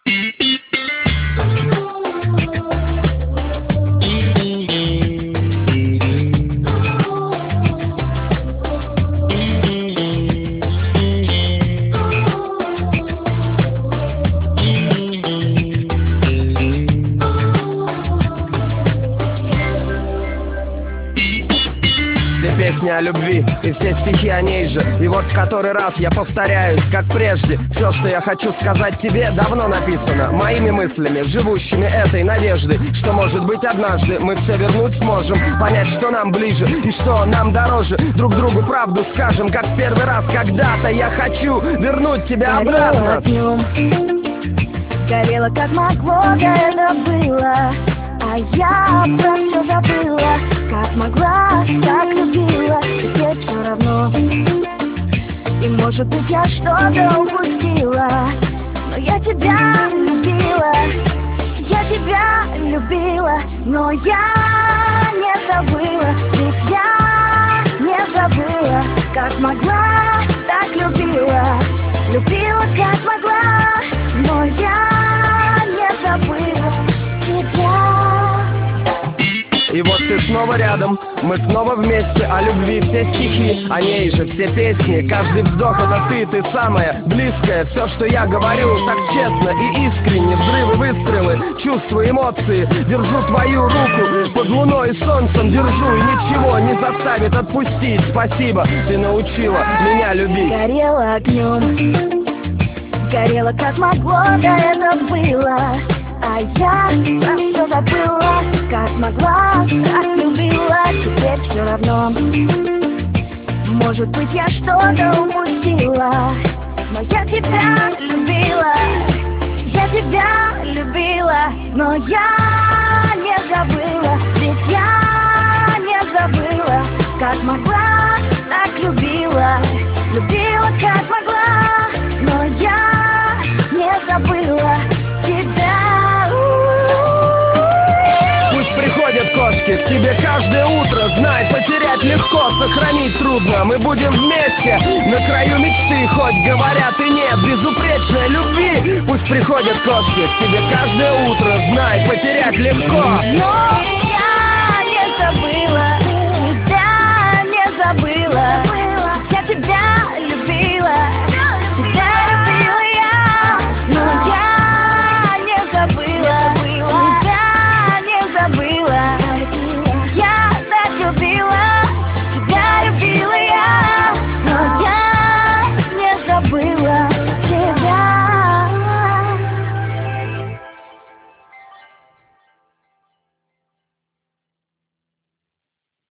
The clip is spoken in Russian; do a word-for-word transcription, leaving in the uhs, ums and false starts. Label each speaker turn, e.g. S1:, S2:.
S1: Песни о любви и все стихи о ней же. И вот в который раз я повторяюсь, как прежде. Все, что я хочу сказать тебе, давно написано моими мыслями, живущими этой надеждой, что может быть однажды мы все вернуть сможем, понять, что нам ближе и что нам дороже. Друг другу правду скажем, как в первый раз когда-то. Я хочу вернуть тебя обратно.
S2: Горело как могло, да это было. А я про все забыла. Как могла, так любила. Теперь все равно. И может быть я что-то упустила, но я тебя любила. Я тебя любила, но я не забыла. Ведь я не забыла. Как могла, так любила. Любила как могла, но я не забыла тебя.
S1: И вот ты снова рядом, мы снова вместе. О любви все стихи, о ней же все песни. Каждый вздох это ты, ты самая близкая. Все, что я говорю, так честно и искренне. Взрывы, выстрелы, чувства, эмоции. Держу твою руку под луной и солнцем. Держу, и ничего не заставит отпустить. Спасибо, ты научила меня любить.
S2: Горела огнем, горела как могло, да это было. А я про все забыла. Как могла, так любила. Теперь все равно. Может быть я что-то упустила, но я тебя любила. Я тебя любила, но я не забыла. Ведь я не забыла. Как могла, так любила. Любила как могла, но я не забыла тебя.
S1: Приходят кошки к тебе каждое утро. Знай, потерять легко, сохранить трудно. Мы будем вместе на краю мечты. Хоть говорят и нет безупречной любви. Пусть приходят кошки к тебе каждое утро. Знай, потерять легко,
S2: но я не забыла. Тебя не забыла. Я тебя